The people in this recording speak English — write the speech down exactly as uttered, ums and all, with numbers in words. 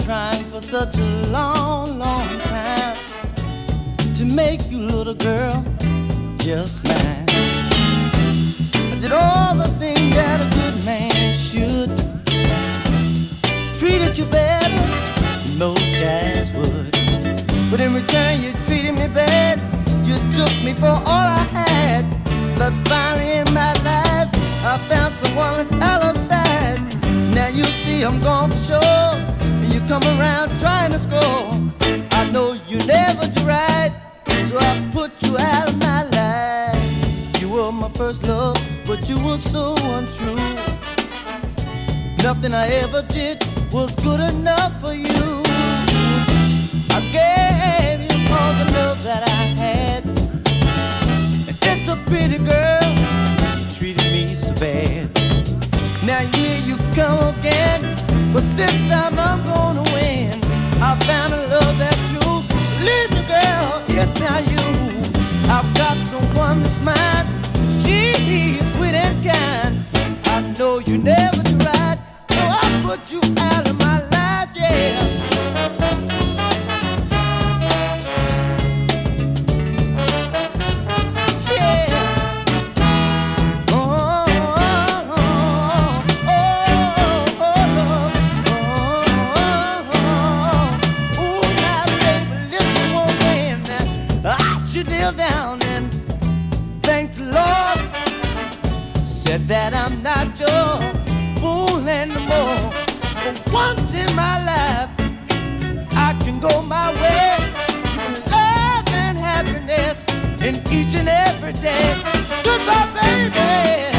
trying for such a long, long time to make you, little girl, just mine. I did all the things that a good man should. Treated you better than most guys would. But in return you treated me bad. You took me for all I had. But finally in my life I found someone that's hella sad. Now you see I'm gone for sure, and you come around trying to score. I know you never do right, so I put you out of my life. You were my first love, but you were so untrue. Nothing I ever did was good enough for you. I gave you all the love that I had, and it's a pity, girl, you treated me so bad. Now here you come again, but this time I'm gonna win. I found a love that you leave me, girl. Yes, now you, I've got someone that's mine. She's sweet and kind. I know you never do right, so I put you out of my life, yeah. Down and thank the Lord, said that I'm not your fool anymore. For once in my life I can go my way, giving love and happiness in each and every day. Goodbye, baby.